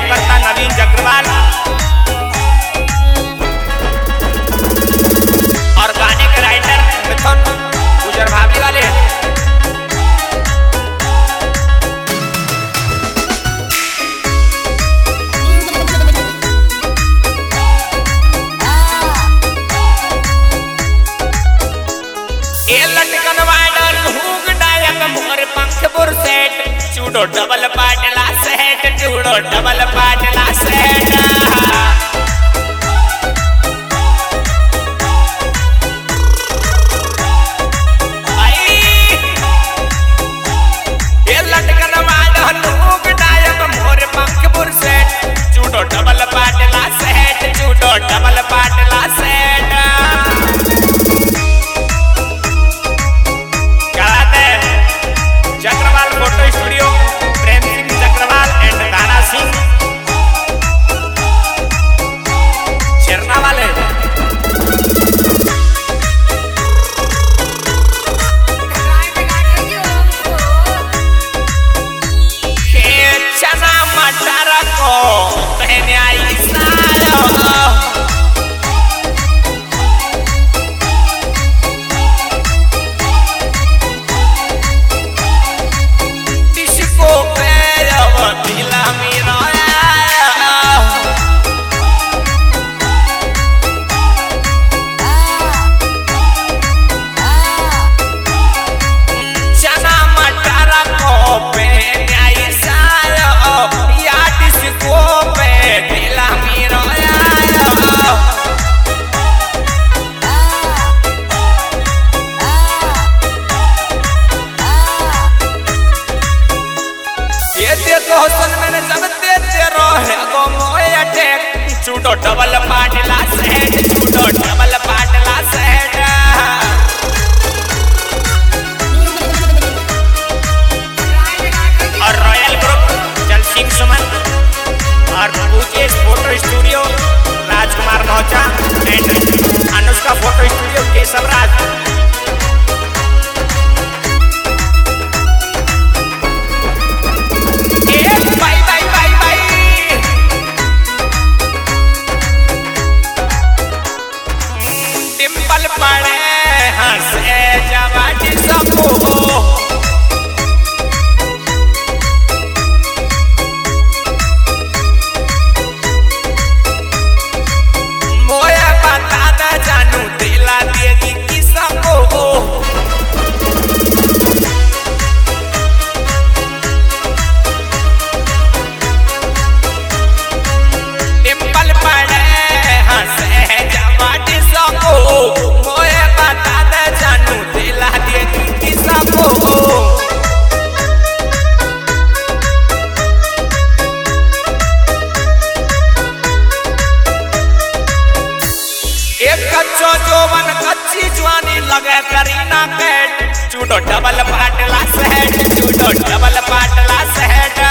करता नवीन जगरवाल और गाने के राइटर मिथुन गुजर भाभी वाले। लटकन वाडल हुग डायक मोर पंख बुरसेट चूड़ो डबल पाटला सेट चूड़ो डबल पाटला सेट लटकन वाडल हुग डायक मोर पंख बुरसेट चूड़ो डबल पाटला सेट चूड़ो डबल पाटला set. Jagarwal photo studio Prem Singh Jagarwal and Dana Singh चिरना वाले। चना मटर को पहने आई सायो चूड़ो डबल पाटला सेट चूड़ो डबल पाटला सेट। और रॉयल ग्रुप जल सिंह सुमन और Pujesh photo studio Rajkumar Naucha and Anushka photo studio Keshavraj. पड़े हंसे जवानी सबो मोया बता न जानू दिला देगी कि सबो डिंपल पड़े हंसे जवानी सबो जोवन कच्ची जवानी लगे करीना कैट चूड़ो डबल पाटला सेट चूड़ो डबल पाटला सेट।